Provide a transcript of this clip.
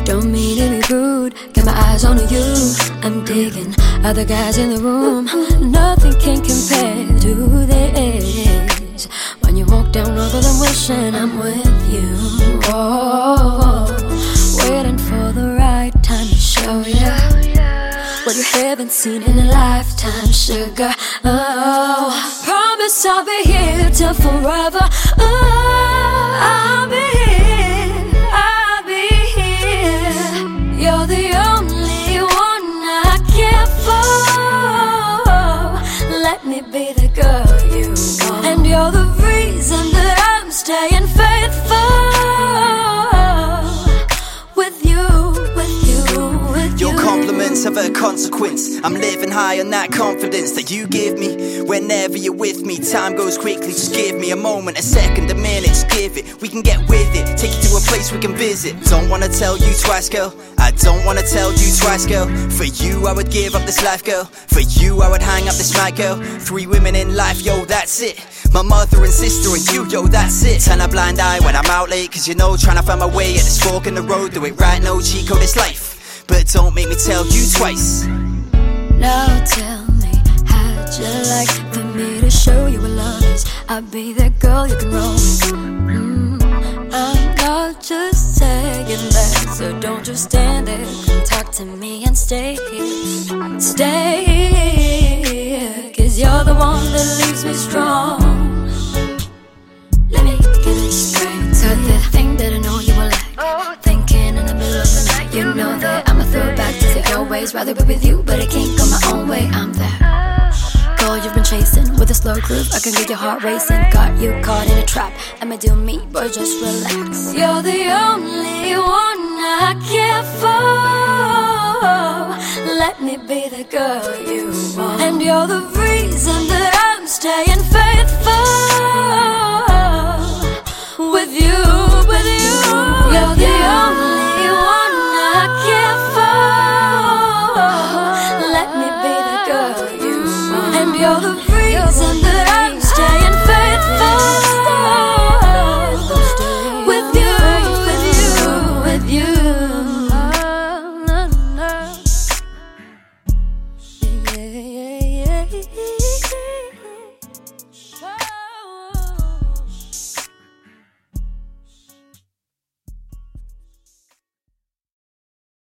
Don't mean to be rude, got my eyes on you. I'm digging other guys in the room. Nothing can compare to this. When you walk down over them wishing I'm with you. Oh, waiting for the right time to show ya what you haven't seen in a lifetime, sugar. Oh, promise I'll be here till forever. Oh, I'll be here, I'll be here. You're the only one I care for. Let me be the girl you want, and you're the reason that I'm staying faithful. With you, with you, with you. Your compliments have a consequence. I'm living high on that confidence that you give me. Whenever you're with me, time goes quickly. Just give me a moment, a second, a minute. Just give it, we can get with it. Take you to a place we can visit. Don't wanna tell you twice, girl. I don't wanna tell you twice, girl. For you I would give up this life, girl. For you I would hang up this mic, girl. 3 women in life, yo, that's it. My mother and sister and you, yo, that's it. Turn a blind eye when I'm out late, cause you know, trying to find my way at this fork in the road. Do it right, no cheat code, it's life. But don't make me tell you twice. Now tell me, how'd you like for me to show you what love is? I'll be that girl you can roll with. I'm not just saying that, so don't just stand there. Come talk to me and stay here. Stay here, cause you're the one that leaves me strong. Let me get it straight. Got the thing that I know you will like. Thinking in the middle of the night, you know that I'ma throw back to the old ways. Rather be with you, but I can't go my own way. I'm there. Girl, you've been chasing with a slow groove. I can get your heart racing. Got you caught in a trap. I'ma do me, but just relax. You're the only one I care for. Let me be the girl you want, and you're the reason that I'm staying faithful. With you, with you, you're the only one I care for. Let me be the girl you want, and you're the reason that I'm staying faithful. With you, with you, with you. Yeah, yeah, yeah, yeah.